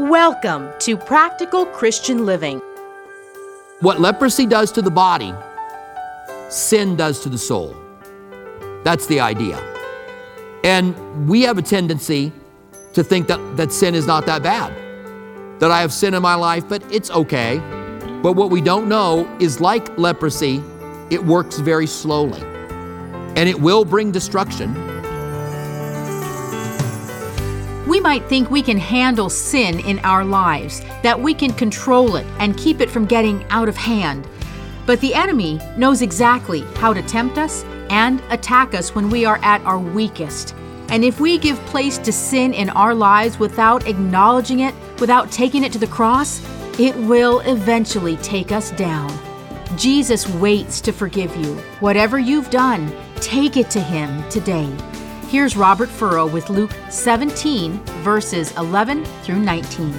Welcome to Practical Christian Living. What leprosy does to the body, sin does to the soul. That's the idea. And we have a tendency to think that sin is not that bad, that I have sin in my life, but it's okay. But what we don't know is, like leprosy, it works very slowly, and it will bring destruction. We might think we can handle sin in our lives, that we can control it and keep it from getting out of hand. But the enemy knows exactly how to tempt us and attack us when we are at our weakest. And if we give place to sin in our lives without acknowledging it, without taking it to the cross, it will eventually take us down. Jesus waits to forgive you. Whatever you've done, take it to Him today. Here's Robert Furrow with Luke 17, verses 11 through 19.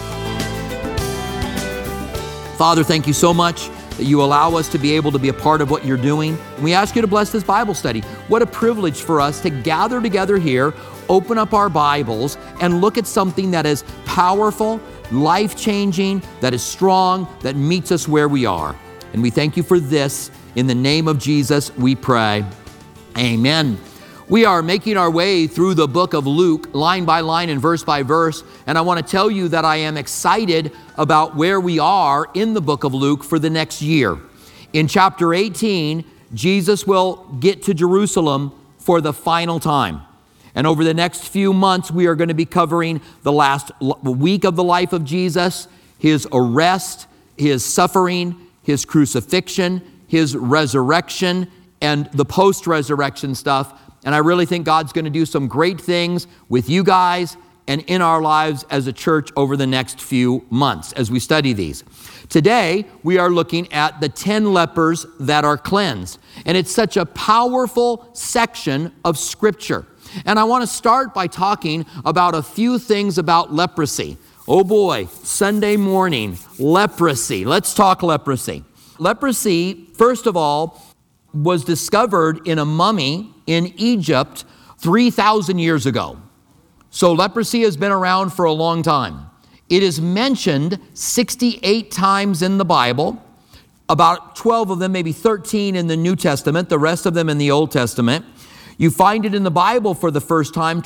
Father, thank you so much that you allow us to be able to be a part of what you're doing. And we ask you to bless this Bible study. What a privilege for us to gather together here, open up our Bibles, and look at something that is powerful, life-changing, that is strong, that meets us where we are. And we thank you for this. In the name of Jesus, we pray. Amen. We are making our way through the book of Luke, line by line and verse by verse, and I want to tell you that I am excited about where we are in the book of Luke for the next year. In chapter 18, Jesus will get to Jerusalem for the final time. And over the next few months, we are going to be covering the last week of the life of Jesus, His arrest, His suffering, His crucifixion, His resurrection, and the post-resurrection stuff. And I really think God's going to do some great things with you guys and in our lives as a church over the next few months as we study these. Today, we are looking at the 10 lepers that are cleansed. And it's such a powerful section of Scripture. And I want to start by talking about a few things about leprosy. Oh boy, Sunday morning, leprosy. Let's talk leprosy. Leprosy, first of all, was discovered in a mummy in Egypt 3,000 years ago. So leprosy has been around for a long time. It is mentioned 68 times in the Bible, about 12 of them, maybe 13 in the New Testament, the rest of them in the Old Testament. You find it in the Bible for the first time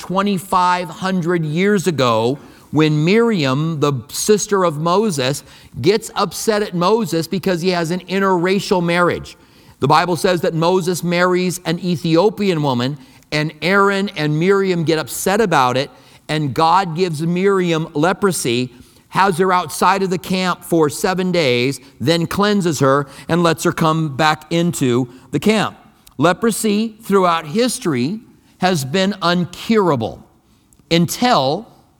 2,500 years ago when Miriam, the sister of Moses, gets upset at Moses because he has an interracial marriage. The Bible says that Moses marries an Ethiopian woman, and Aaron and Miriam get upset about it, and God gives Miriam leprosy, has her outside of the camp for 7 days, then cleanses her and lets her come back into the camp. Leprosy throughout history has been uncurable until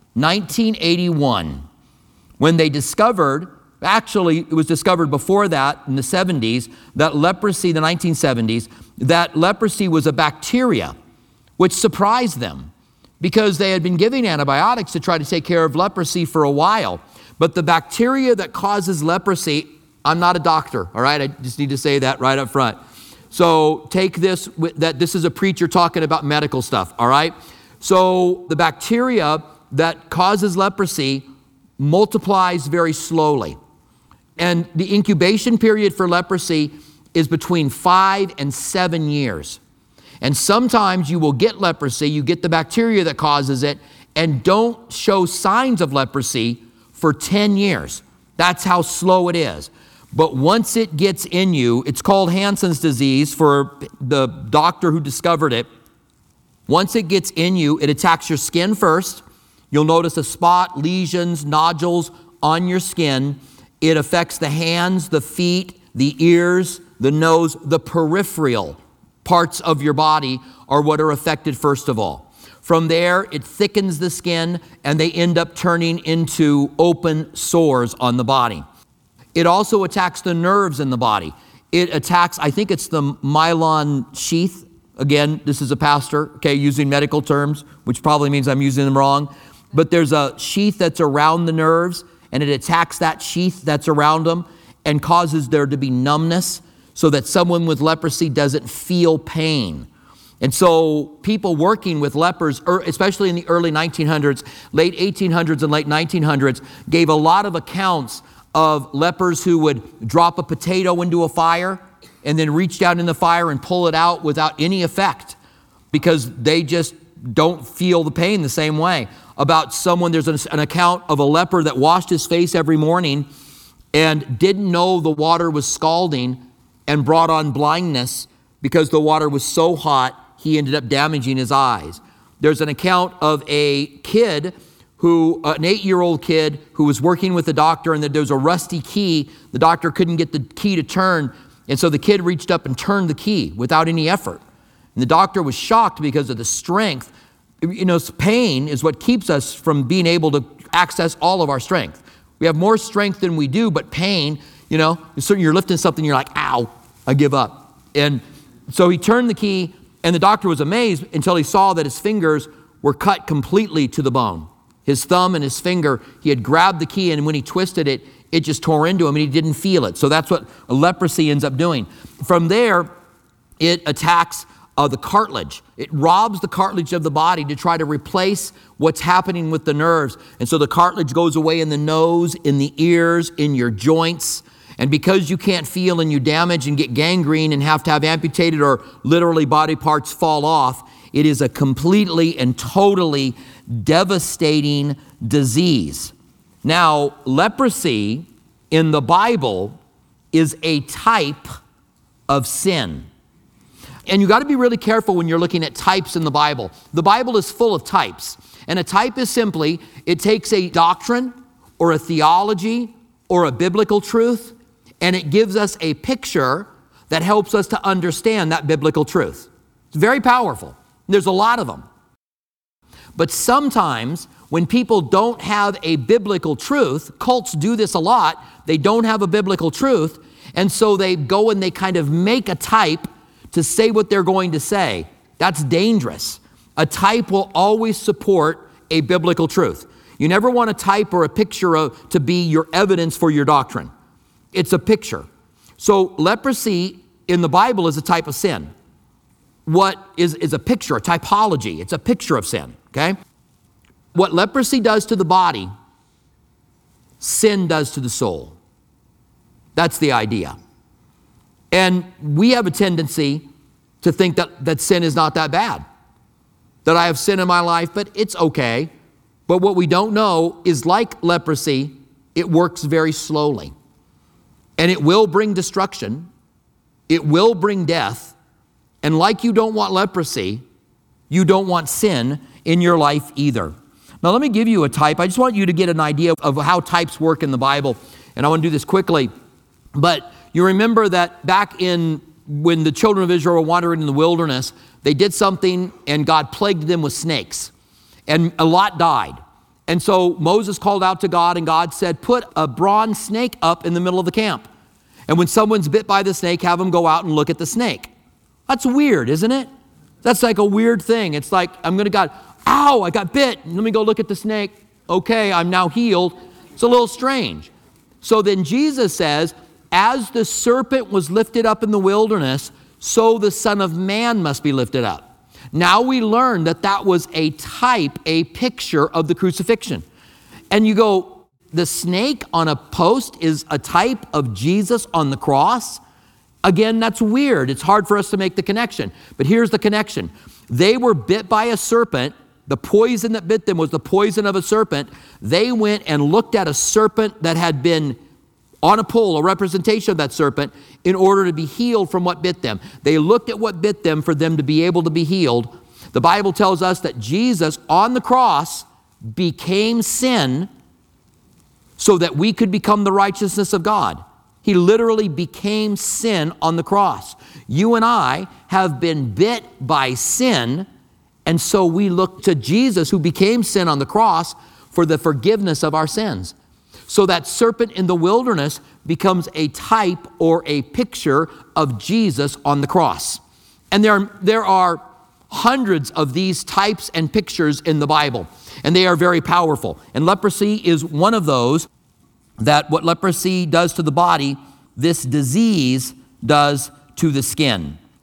1981, when they discovered, actually, it was discovered before that in the 70s, that leprosy, the 1970s, that leprosy was a bacteria, which surprised them because they had been giving antibiotics to try to take care of leprosy for a while. But the bacteria that causes leprosy, I'm not a doctor, all right? I just need to say that right up front. So take this, that this is a preacher talking about medical stuff, all right? So the bacteria that causes leprosy multiplies very slowly. And the incubation period for leprosy is between 5 and 7 years. And sometimes you will get leprosy, you get the bacteria that causes it, and don't show signs of leprosy for 10 years. That's how slow it is. But once it gets in you, it's called Hansen's disease for the doctor who discovered it. Once it gets in you, it attacks your skin first. You'll notice a spot, lesions, nodules on your skin. It affects the hands, the feet, the ears, the nose, the peripheral parts of your body are what are affected first of all. From there, it thickens the skin and they end up turning into open sores on the body. It also attacks the nerves in the body. It attacks, I think it's the myelin sheath. Again, this is a pastor, okay, using medical terms, which probably means I'm using them wrong. But there's a sheath that's around the nerves, and it attacks that sheath that's around them and causes there to be numbness so that someone with leprosy doesn't feel pain. And so people working with lepers, especially in the early 1900s, late 1800s and late 1900s, gave a lot of accounts of lepers who would drop a potato into a fire and then reach down in the fire and pull it out without any effect because they just don't feel the pain the same way. About someone, there's an account of a leper that washed his face every morning and didn't know the water was scalding and brought on blindness because the water was so hot, he ended up damaging his eyes. There's an account of a kid an 8-year-old kid who was working with the doctor, and that there was a rusty key. The doctor couldn't get the key to turn, and so the kid reached up and turned the key without any effort. And the doctor was shocked because of the strength. Pain is what keeps us from being able to access all of our strength. We have more strength than we do, but pain, you're lifting something, you're like, ow, I give up. And so he turned the key, and the doctor was amazed until he saw that his fingers were cut completely to the bone. His thumb and his finger, he had grabbed the key, and when he twisted it, it just tore into him, and he didn't feel it. So that's what leprosy ends up doing. From there, it attacks the cartilage. It robs the cartilage of the body to try to replace what's happening with the nerves. And so the cartilage goes away in the nose, in the ears, in your joints. And because you can't feel and you damage and get gangrene and have to have amputated or literally body parts fall off, it is a completely and totally devastating disease. Now, leprosy in the Bible is a type of sin. And you got to be really careful when you're looking at types in the Bible. The Bible is full of types. And a type is simply, it takes a doctrine or a theology or a biblical truth, and it gives us a picture that helps us to understand that biblical truth. It's very powerful. There's a lot of them. But sometimes when people don't have a biblical truth, cults do this a lot, they don't have a biblical truth, and so they go and they kind of make a type to say what they're going to say. That's dangerous. A type will always support a biblical truth. You never want a type or a picture to be your evidence for your doctrine. It's a picture. So leprosy in the Bible is a type of sin. What is a picture, a typology. It's a picture of sin, okay? What leprosy does to the body, sin does to the soul. That's the idea. And we have a tendency to think that sin is not that bad. That I have sin in my life, but it's okay. But what we don't know is, like leprosy, it works very slowly. And it will bring destruction. It will bring death. And like you don't want leprosy, you don't want sin in your life either. Now let me give you a type. I just want you to get an idea of how types work in the Bible. And I want to do this quickly. But you remember that back when the children of Israel were wandering in the wilderness, they did something and God plagued them with snakes. And a lot died. And so Moses called out to God, and God said, put a bronze snake up in the middle of the camp. And when someone's bit by the snake, have them go out and look at the snake. That's weird, isn't it? That's like a weird thing. It's like, I'm going to God, ow, I got bit. Let me go look at the snake. Okay, I'm now healed. It's a little strange. So then Jesus says, as the serpent was lifted up in the wilderness, so the Son of Man must be lifted up. Now we learn that that was a type, a picture of the crucifixion. And you go, the snake on a post is a type of Jesus on the cross? Again, that's weird. It's hard for us to make the connection. But here's the connection. They were bit by a serpent. The poison that bit them was the poison of a serpent. They went and looked at a serpent that had been on a pole, a representation of that serpent, in order to be healed from what bit them. They looked at what bit them for them to be able to be healed. The Bible tells us that Jesus on the cross became sin so that we could become the righteousness of God. He literally became sin on the cross. You and I have been bit by sin, and so we look to Jesus, who became sin on the cross, for the forgiveness of our sins. So that serpent in the wilderness becomes a type or a picture of Jesus on the cross. And there are hundreds of these types and pictures in the Bible, and they are very powerful. And leprosy is one of those, that what leprosy does to the body, this disease does to the skin.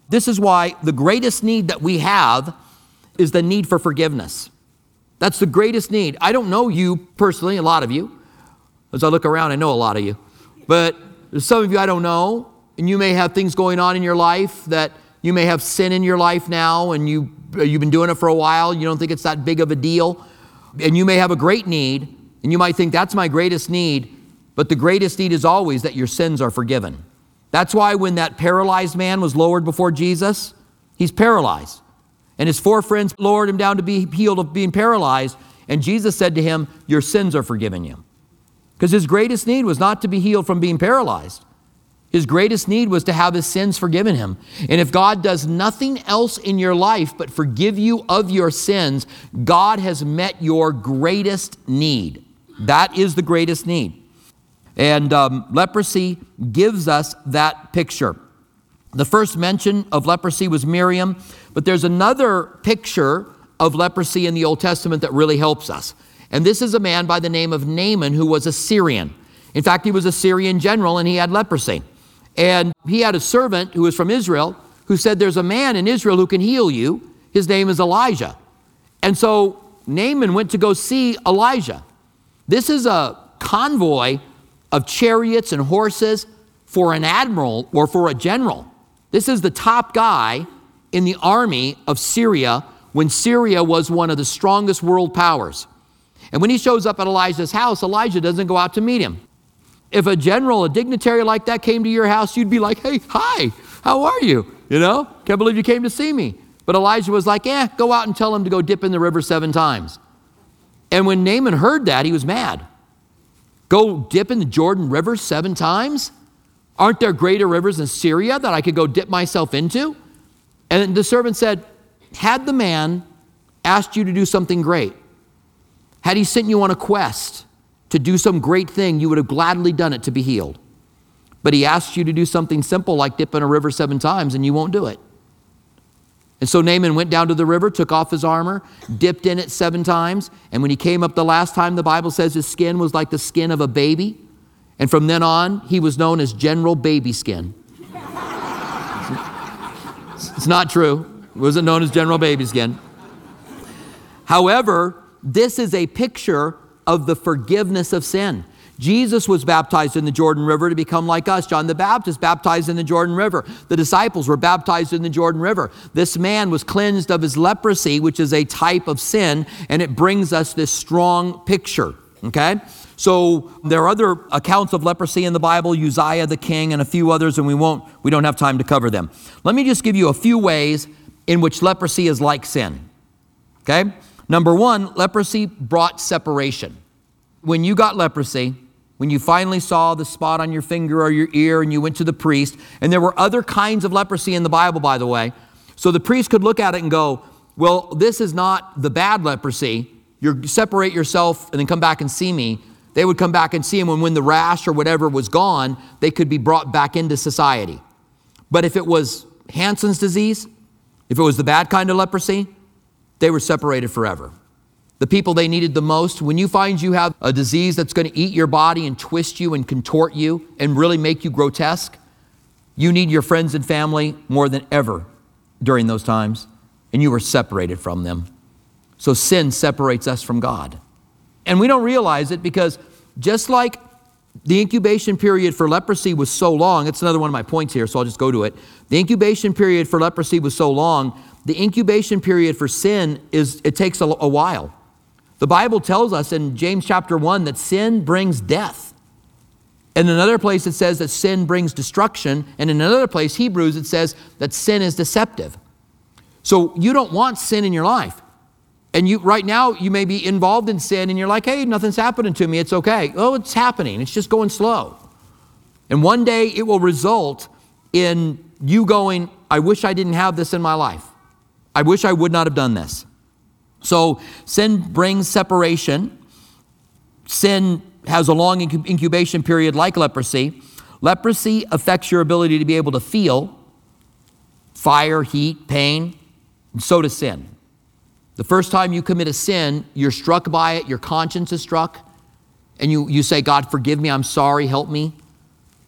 This is why the greatest need that we have is the need for forgiveness. That's the greatest need. I don't know you personally, a lot of you. As I look around, I know a lot of you. But there's some of you I don't know, and you may have things going on in your life that you may have sin in your life now, and you've been doing it for a while. You don't think it's that big of a deal. And you may have a great need, and you might think that's my greatest need, but the greatest need is always that your sins are forgiven. That's why when that paralyzed man was lowered before Jesus, he's paralyzed. And his 4 friends lowered him down to be healed of being paralyzed. And Jesus said to him, your sins are forgiven you. Because his greatest need was not to be healed from being paralyzed. His greatest need was to have his sins forgiven him. And if God does nothing else in your life but forgive you of your sins, God has met your greatest need. That is the greatest need. And leprosy gives us that picture. The first mention of leprosy was Miriam, but there's another picture of leprosy in the Old Testament that really helps us. And this is a man by the name of Naaman who was a Syrian. In fact, he was a Syrian general and he had leprosy. And he had a servant who was from Israel who said, there's a man in Israel who can heal you. His name is Elijah. And so Naaman went to go see Elijah. This is a convoy of chariots and horses for an admiral or for a general. This is the top guy in the army of Syria when Syria was one of the strongest world powers. And when he shows up at Elijah's house, Elijah doesn't go out to meet him. If a general, a dignitary like that came to your house, you'd be like, hey, hi, how are you? You know, can't believe you came to see me. But Elijah was like, go out and tell him to go dip in the river 7 times. And when Naaman heard that, he was mad. Go dip in the Jordan River 7 times? Aren't there greater rivers in Syria that I could go dip myself into? And the servant said, had the man asked you to do something great, had he sent you on a quest to do some great thing, you would have gladly done it to be healed. But he asked you to do something simple like dip in a river 7 times and you won't do it. And so Naaman went down to the river, took off his armor, dipped in it 7 times. And when he came up the last time, the Bible says his skin was like the skin of a baby. And from then on, he was known as General Baby Skin. It's not true. It wasn't known as General Baby Skin. However, this is a picture of the forgiveness of sin. Jesus was baptized in the Jordan River to become like us. John the Baptist baptized in the Jordan River. The disciples were baptized in the Jordan River. This man was cleansed of his leprosy, which is a type of sin, and it brings us this strong picture, okay? So there are other accounts of leprosy in the Bible, Uzziah the king and a few others, and we don't have time to cover them. Let me just give you a few ways in which leprosy is like sin, okay? Number 1, leprosy brought separation. When you got leprosy, when you finally saw the spot on your finger or your ear and you went to the priest, and there were other kinds of leprosy in the Bible, by the way, so the priest could look at it and go, well, this is not the bad leprosy. You separate yourself and then come back and see me. They would come back and see him, and when the rash or whatever was gone, they could be brought back into society. But if it was Hansen's disease, if it was the bad kind of leprosy, they were separated forever. The people they needed the most, when you find you have a disease that's going to eat your body and twist you and contort you and really make you grotesque, you need your friends and family more than ever during those times, and you were separated from them. So sin separates us from God. And we don't realize it because just like the incubation period for leprosy was so long, it's another one of my points here, so I'll just go to it. The incubation period for leprosy was so long, the incubation period for sin it takes a while. The Bible tells us in James chapter 1 that sin brings death. In another place it says that sin brings destruction. And in another place, Hebrews, it says that sin is deceptive. So you don't want sin in your life. And right now you may be involved in sin and you're like, hey, nothing's happening to me, it's okay. Oh, it's happening, it's just going slow. And one day it will result in you going, I wish I didn't have this in my life. I wish I would not have done this. So sin brings separation. Sin has a long incubation period like leprosy. Leprosy affects your ability to be able to feel fire, heat, pain, and so does sin. The first time you commit a sin, you're struck by it, your conscience is struck, and you say, God, forgive me, I'm sorry, help me.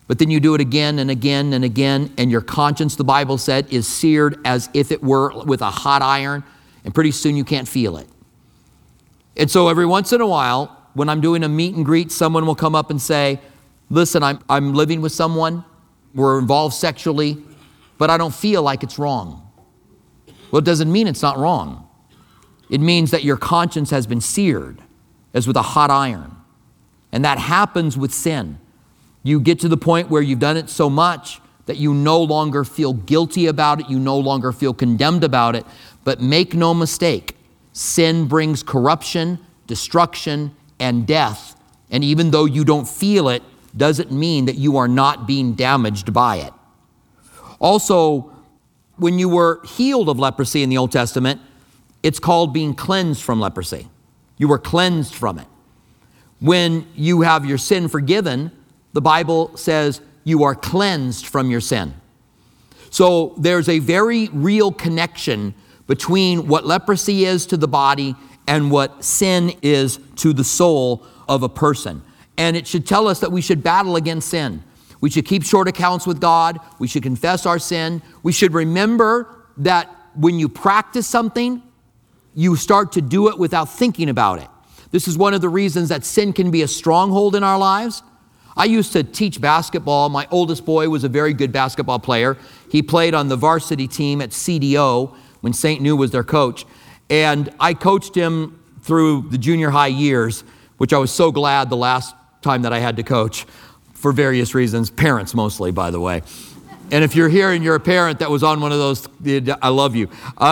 But then you do it again and again and again, and your conscience, the Bible said, is seared as if it were with a hot iron, and pretty soon you can't feel it. And so every once in a while, when I'm doing a meet and greet, someone will come up and say, listen, I'm living with someone, we're involved sexually, but I don't feel like it's wrong. Well, it doesn't mean it's not wrong. It means that your conscience has been seared as with a hot iron. And that happens with sin. You get to the point where you've done it so much that you no longer feel guilty about it, you no longer feel condemned about it. But make no mistake, sin brings corruption, destruction, and death. And even though you don't feel it, doesn't mean that you are not being damaged by it. Also, when you were healed of leprosy in the Old Testament, it's called being cleansed from leprosy. You were cleansed from it. When you have your sin forgiven, the Bible says you are cleansed from your sin. So there's a very real connection between what leprosy is to the body and what sin is to the soul of a person. And it should tell us that we should battle against sin. We should keep short accounts with God. We should confess our sin. We should remember that when you practice something, you start to do it without thinking about it. This is one of the reasons that sin can be a stronghold in our lives. I used to teach basketball. My oldest boy was a very good basketball player. He played on the varsity team at CDO when St. New was their coach. And I coached him through the junior high years, which I was so glad the last time that I had to coach for various reasons, parents mostly, by the way. And if you're here and you're a parent that was on one of those, I love you.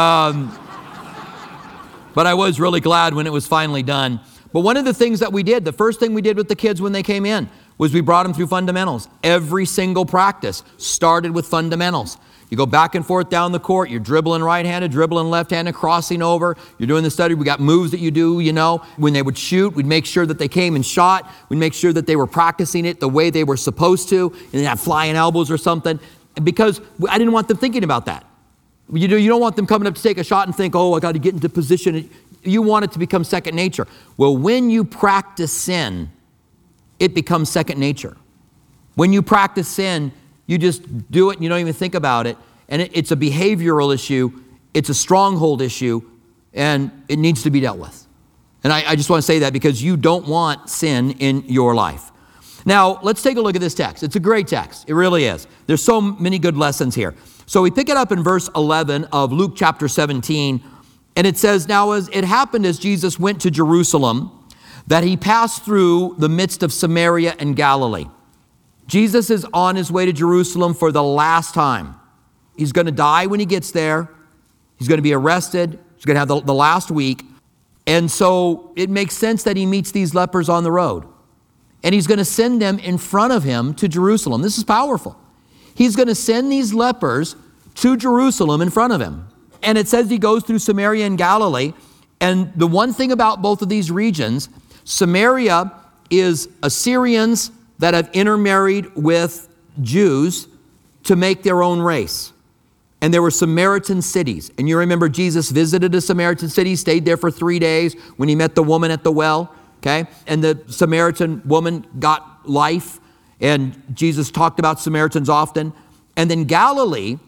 But I was really glad when it was finally done. But one of the things that we did, the first thing we did with the kids when they came in, was we brought them through fundamentals. Every single practice started with fundamentals. You go back and forth down the court, you're dribbling right-handed, dribbling left-handed, crossing over. You're doing the study. We got moves that you do, you know. When they would shoot, we'd make sure that they came and shot. We'd make sure that they were practicing it the way they were supposed to, and they had flying elbows or something. Because I didn't want them thinking about that. You don't want them coming up to take a shot and think, oh, I got to get into position. You want it to become second nature. Well, when you practice sin, it becomes second nature. When you practice sin, you just do it and you don't even think about it. And it's a behavioral issue. It's a stronghold issue. And it needs to be dealt with. And I just want to say that because you don't want sin in your life. Now, let's take a look at this text. It's a great text. It really is. There's so many good lessons here. So we pick it up in verse 11 of Luke chapter 17. And it says, now as it happened as Jesus went to Jerusalem, that he passed through the midst of Samaria and Galilee. Jesus is on his way to Jerusalem for the last time. He's going to die when he gets there. He's going to be arrested. He's going to have the last week. And so it makes sense that he meets these lepers on the road. And he's going to send them in front of him to Jerusalem. This is powerful. He's going to send these lepers to Jerusalem in front of him. And it says he goes through Samaria and Galilee. And the one thing about both of these regions, Samaria is Assyrians that have intermarried with Jews to make their own race. And there were Samaritan cities. And you remember Jesus visited a Samaritan city, stayed there for 3 days when he met the woman at the well, okay? And the Samaritan woman got life. And Jesus talked about Samaritans often. And then Galilee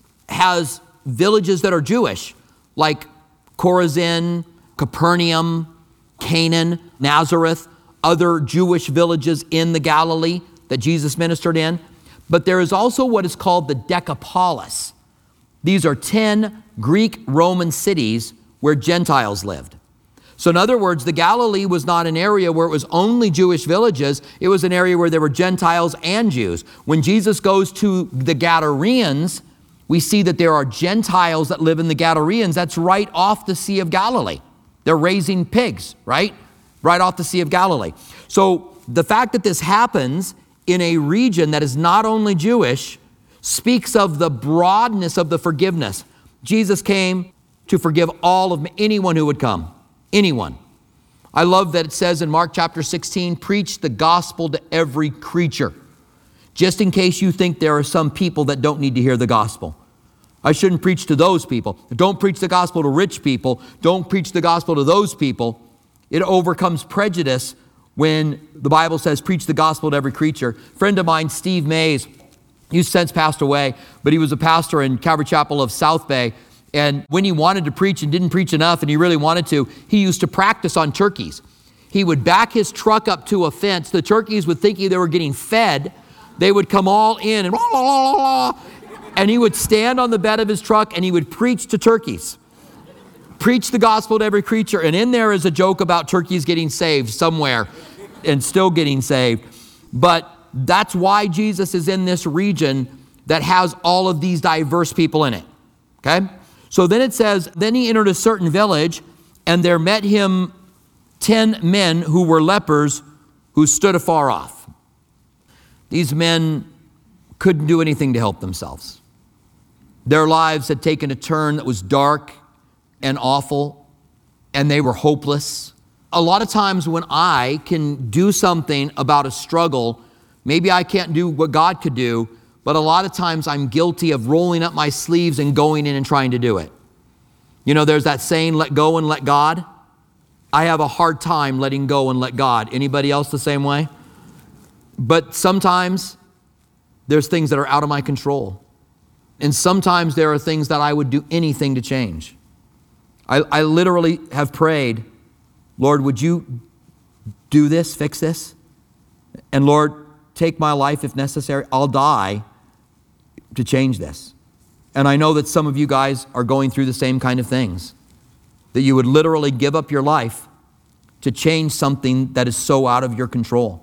has villages that are Jewish, like Chorazin, Capernaum, Canaan, Nazareth, other Jewish villages in the Galilee that Jesus ministered in. But there is also what is called the Decapolis. These are 10 Greek Roman cities where Gentiles lived. So in other words, the Galilee was not an area where it was only Jewish villages. It was an area where there were Gentiles and Jews. When Jesus goes to the Gadareans, we see that there are Gentiles that live in the Gadareans. That's right off the Sea of Galilee. They're raising pigs, right? Right off the Sea of Galilee. So the fact that this happens in a region that is not only Jewish speaks of the broadness of the forgiveness. Jesus came to forgive anyone who would come. Anyone. I love that it says in Mark chapter 16, preach the gospel to every creature. Just in case you think there are some people that don't need to hear the gospel. I shouldn't preach to those people. Don't preach the gospel to rich people. Don't preach the gospel to those people. It overcomes prejudice when the Bible says, preach the gospel to every creature. A friend of mine, Steve Mays, he's since passed away, but he was a pastor in Calvary Chapel of South Bay. And when he wanted to preach and didn't preach enough and he really wanted to, he used to practice on turkeys. He would back his truck up to a fence. The turkeys would think they were getting fed. They would come all in and and he would stand on the bed of his truck and he would preach to turkeys. Preach the gospel to every creature. And in there is a joke about turkeys getting saved somewhere and still getting saved. But that's why Jesus is in this region that has all of these diverse people in it. Okay? So then it says, then he entered a certain village, and there met him 10 men who were lepers who stood afar off. These men couldn't do anything to help themselves. Their lives had taken a turn that was dark and awful, and they were hopeless. A lot of times when I can do something about a struggle, maybe I can't do what God could do, but a lot of times I'm guilty of rolling up my sleeves and going in and trying to do it. You know, there's that saying, let go and let God. I have a hard time letting go and let God. Anybody else the same way? But sometimes there's things that are out of my control. And sometimes there are things that I would do anything to change. I literally have prayed, Lord, would you do this, fix this? And Lord, take my life if necessary. I'll die to change this. And I know that some of you guys are going through the same kind of things, that you would literally give up your life to change something that is so out of your control.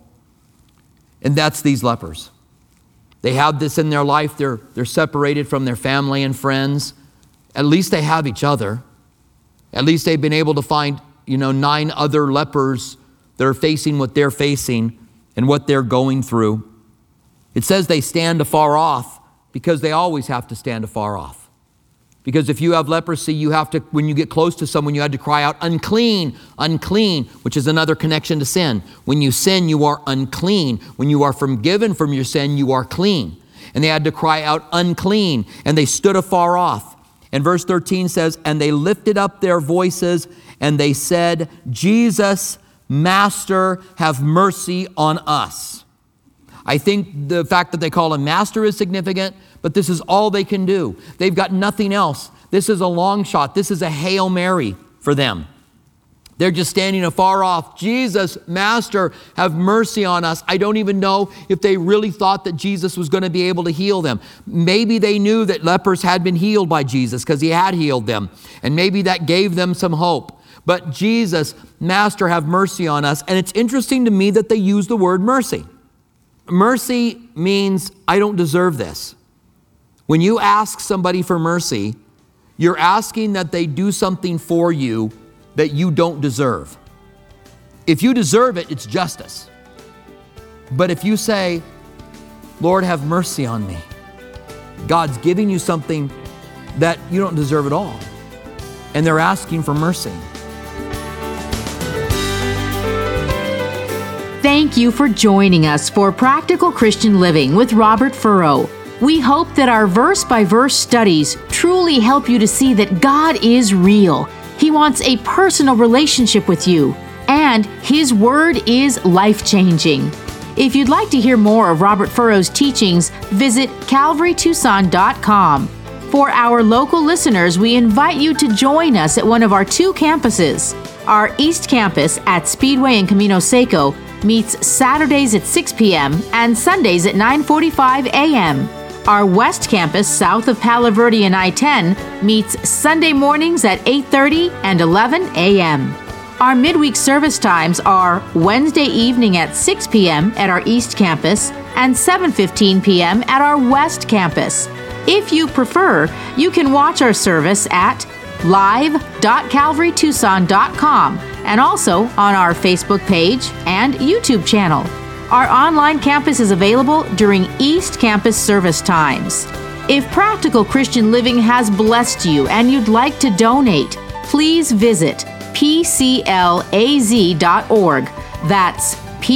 And that's these lepers. They have this in their life. They're separated from their family and friends. At least they have each other. At least they've been able to find, 9 other lepers that are facing what they're facing and what they're going through. It says they stand afar off because they always have to stand afar off. Because if you have leprosy, you have to, when you get close to someone, you had to cry out, unclean, unclean, which is another connection to sin. When you sin, you are unclean. When you are forgiven from your sin, you are clean. And they had to cry out, unclean, and they stood afar off. And verse 13 says, and they lifted up their voices and they said, Jesus, Master, have mercy on us. I think the fact that they call him Master is significant, but this is all they can do. They've got nothing else. This is a long shot. This is a Hail Mary for them. They're just standing afar off. Jesus, Master, have mercy on us. I don't even know if they really thought that Jesus was going to be able to heal them. Maybe they knew that lepers had been healed by Jesus because he had healed them. And maybe that gave them some hope. But Jesus, Master, have mercy on us. And it's interesting to me that they use the word mercy. Mercy means I don't deserve this. When you ask somebody for mercy, you're asking that they do something for you that you don't deserve. If you deserve it, it's justice. But if you say, Lord, have mercy on me, God's giving you something that you don't deserve at all. And they're asking for mercy. Thank you for joining us for Practical Christian Living with Robert Furrow. We hope that our verse-by-verse studies truly help you to see that God is real. He wants a personal relationship with you, and His Word is life-changing. If you'd like to hear more of Robert Furrow's teachings, visit CalvaryTucson.com. For our local listeners, we invite you to join us at one of our 2 campuses. Our East Campus at Speedway and Camino Seco meets Saturdays at 6 p.m. and Sundays at 9:45 a.m. Our West Campus, south of Palo Verde and I-10, meets Sunday mornings at 8:30 and 11 a.m. Our midweek service times are Wednesday evening at 6 p.m. at our East Campus and 7:15 p.m. at our West Campus. If you prefer, you can watch our service at live.calvarytucson.com and also on our Facebook page and YouTube channel. Our online campus is available during East Campus service times. If Practical Christian Living has blessed you and you'd like to donate, please visit pclaz.org. That's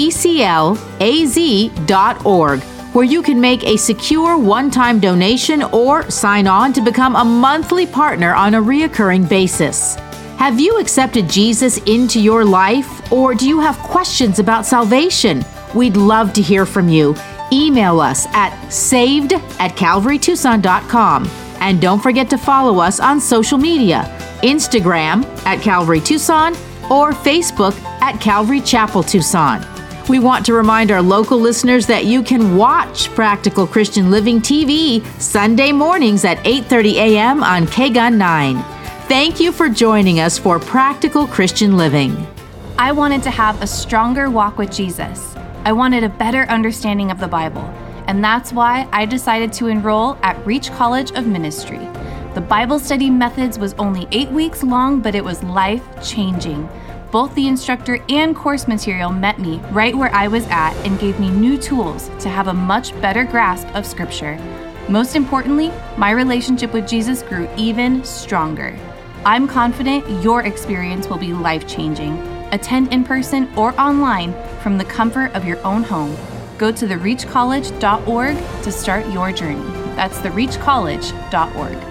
pclaz.org, where you can make a secure one-time donation or sign on to become a monthly partner on a reoccurring basis. Have you accepted Jesus into your life, or do you have questions about salvation? We'd love to hear from you. Email us at saved@calvarytucson.com. And don't forget to follow us on social media, Instagram at Calvary Tucson or Facebook at Calvary Chapel Tucson. We want to remind our local listeners that you can watch Practical Christian Living TV Sunday mornings at 8:30 a.m. on KGUN 9. Thank you for joining us for Practical Christian Living. I wanted to have a stronger walk with Jesus. I wanted a better understanding of the Bible, and that's why I decided to enroll at Reach College of Ministry. The Bible study methods was only 8 weeks long, but it was life-changing. Both the instructor and course material met me right where I was at and gave me new tools to have a much better grasp of Scripture. Most importantly, my relationship with Jesus grew even stronger. I'm confident your experience will be life-changing. Attend in person or online from the comfort of your own home. Go to therereachcollege.org to start your journey. That's thereachcollege.org.